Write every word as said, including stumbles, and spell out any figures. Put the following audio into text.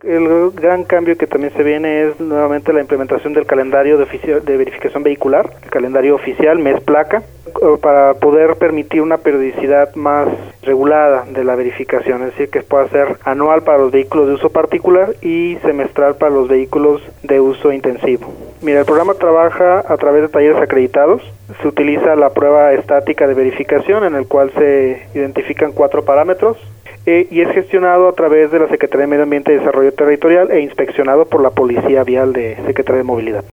El gran cambio que también se viene es nuevamente la implementación del calendario de, ofici- de verificación vehicular, el calendario oficial, mes placa, para poder permitir una periodicidad más regulada de la verificación, es decir, que pueda ser anual para los vehículos de uso particular y semestral para los vehículos de uso intensivo. Mira, el programa trabaja a través de talleres acreditados. Se utiliza la prueba estática de verificación, en el cual se identifican cuatro parámetros, eh, y es gestionado a través de la Secretaría de Medio Ambiente y Desarrollo Territorial e inspeccionado por la Policía Vial de Secretaría de Movilidad.